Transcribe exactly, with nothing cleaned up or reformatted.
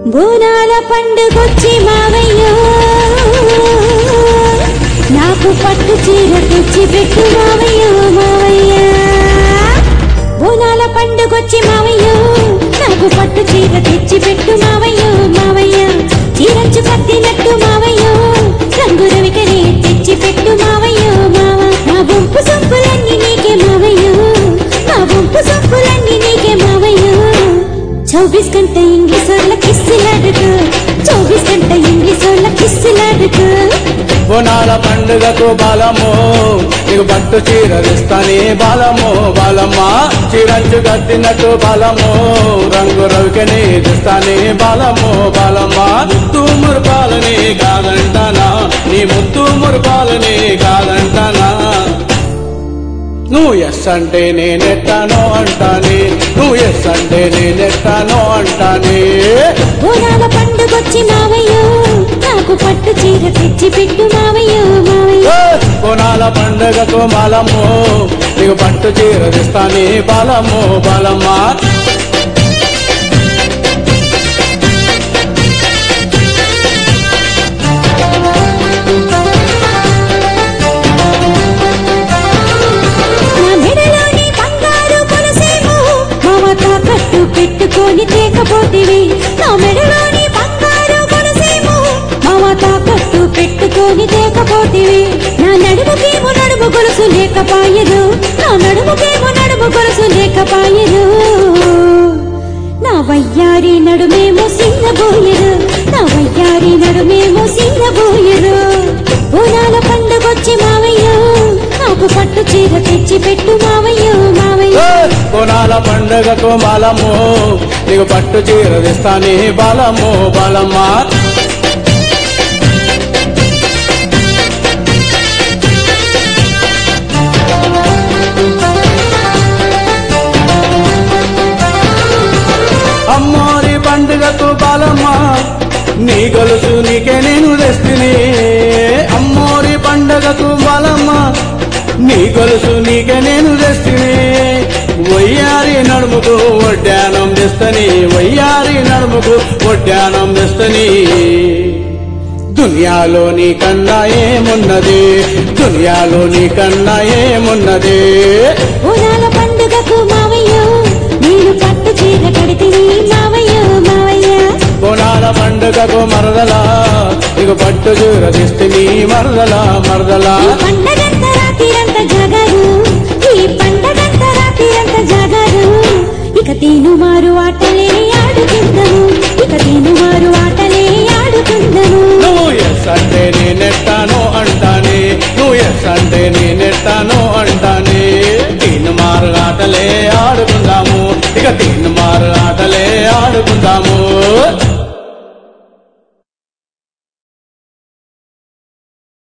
బోనాల పండుగొచ్చి మావయ్యో నాకు పట్టు చీర తెచ్చి పెట్టు మావయ్యో మావయ్య బోనాల పండుగొచ్చి మావయ్యో నాకు పట్టు చీర తెచ్చి పెట్టు మావయ్యో మావయ్య చీరంచు కట్టినట్టు మావయ్యో రంగు రవికనే తెచ్చి పెట్టు మావయ్యో మావ నా బొంపు సొంపులన్నీ నీకే మావయ్యో నా బొంపు సొంపులన్నీ నీకే మావయ్యో चौबीस घंटे इंग्लिश वाला किस्से लाडक चौबीस घंटे इंग्लिश वाला किस्से लाडक బోనాల పండుగకు బాలమో నీకు పట్టు చీర తెస్తానే బాలమో బాలమ్మ చీరంచు కట్టినట్టు బాలమో రంగు రవికనే తెస్తానే బాలమో బాలమ్మ ముత్తు మురుపాలని కాదంటానా నీ ముత్తు మురుపాలని కాదంటానా నువ్వు ఎస్ అంటే నేనెట్టానో అంటానే నువ్వు ఎస్ అంటే నేనెట్టానో అంటానే బోనాల పండుగొచ్చి మావయ్యో నాకు పట్టు చీర తెచ్చి పెట్టు మావయ్యో మావయ్య బోనాల పండుగకు బాలమ్మో నీకు పట్టు చీర తెస్తానే బాలమ్మో బాలమ్మ పెట్టుకొని తేకపోతివి నా మెడలోని బంగారు గొలుసేమో మావత కట్టు పెట్టుకొని తేకపోతివి నా నడుముకేమో నడుము గొలుసు లేకపాయదు నా నడుముకేమో నడుము గొలుసు లేకపాయదు నా వయ్యారి నడుమేమో సింగబోయరు నా వయ్యారి నడుమేమో సింగబోయరు బోనాల పండుగొచ్చి మావయ్యో నాకు పట్టు చీర తెచ్చి పెట్టు మావయ్యో మావయ్య బోనాల పండుగకు బాలమ్మో నీకు పట్టు చీర తెస్తానే బాలమ్మో బాలమ్మ అమ్మోరి పండుగకు బాలమ్మ నీ గొలుసు నీకే నేను తెస్తిని అమ్మోరి పండుగకు బాలమ్మ నీ గొలుసు నీకే నేను తెస్తిని వయ్యారి నడుముకు వడ్డానం తెస్తని వయ్యారి నడుముకు వడ్డానం తెస్తని దునియాలో నీ కన్నా ఏమున్నది దునియాలో నీ కన్నా ఏమున్నది బోనాల పండుగకు మావయ్యో నేను పట్టు చీర కడితిని మావయ్యో మావయ్య బోనాల పండుగకు మరదలా నీకు పట్టు చీర తెస్తిని మరదలా మరదలా పండగంత రాత్రిరంత జాగారు ఈ పండగంత రాత్రిరంత జాగారు ఇక తీను మారు ఆటలే ఆడుకుందము ఇక తీను మారు ఆటలే ఆడుకుందము నువ్వు ఎస్ అంటే నేనెట్టానో అంటానే నువ్వు ఎస్ అంటే నేనెట్టానో అంటానే తీను మారు ఆటలే ఆడుకుందాము ఇక తీను మారు ఆటలే ఆడుకుందాము